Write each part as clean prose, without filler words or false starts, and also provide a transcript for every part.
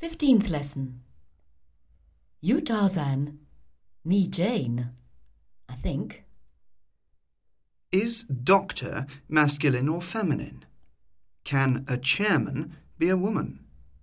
15th lesson. You, Tarzan, me, Jane, I think. Is doctor masculine or feminine? Can a chairman be a woman?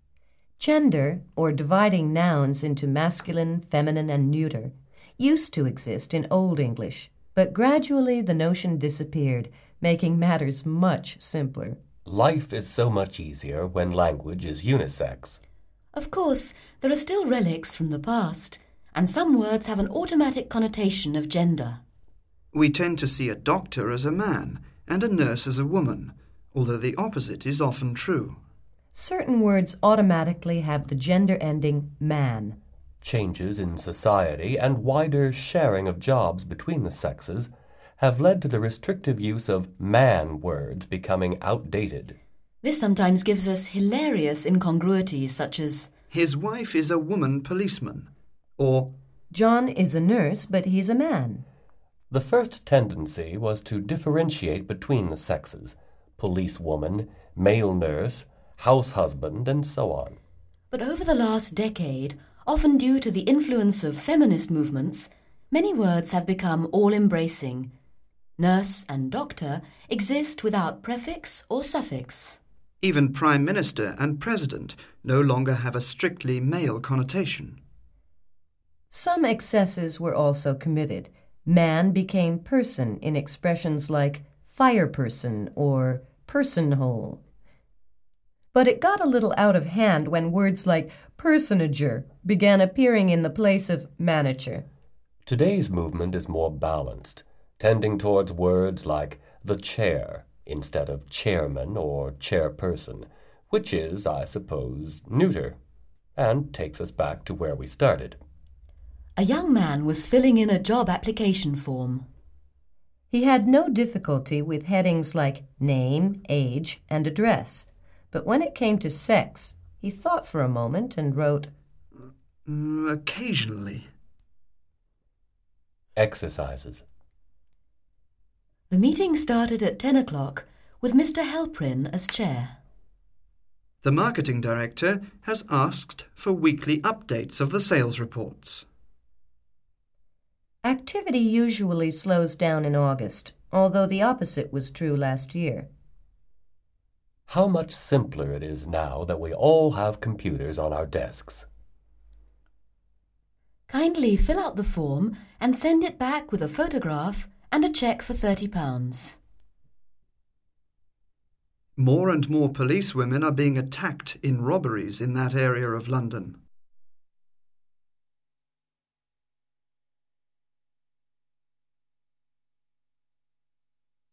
Gender, or dividing nouns into masculine, feminine, and neuter, used to exist in Old English, but gradually the notion disappeared, making matters much simpler. Life is so much easier when language is unisex. Of course, there are still relics from the past, and some words have an automatic connotation of gender. We tend to see a doctor as a man and a nurse as a woman, although the opposite is often true. Certain words automatically have the gender ending man. Changes in society and wider sharing of jobs between the sexes have led to the restrictive use of man words becoming outdated. This sometimes gives us hilarious incongruities such as, His wife is a woman policeman, or John is a nurse, but he's a man. The first tendency was to differentiate between the sexes: policewoman, male nurse, house husband, and so on. But over the last decade, often due to the influence of feminist movements, many words have become all-embracing. Nurse and doctor exist without prefix or suffix. even Prime Minister and President no longer have a strictly male connotation. Some excesses were also committed. Man became person in expressions like fireperson or personhole. But it got a little out of hand when words like personager began appearing in the place of manager. Today's movement is more balanced, tending towards words like the chair instead of chairman or chairperson, which is, I suppose, neuter, and takes us back to where we started. A young man was filling in a job application form. He had no difficulty with headings like name, age, and address, but when it came to sex, he thought for a moment and wrote, Occasionally. Exercises. The meeting started at 10 o'clock with Mr. Halprin as chair. The marketing director has asked for weekly updates of the sales reports. Activity usually slows down in August, although the opposite was true last year. How much simpler it is now that we all have computers on our desks. Kindly fill out the form and send it back with a photograph and a cheque for £30. More and more policewomen are being attacked in robberies in that area of London.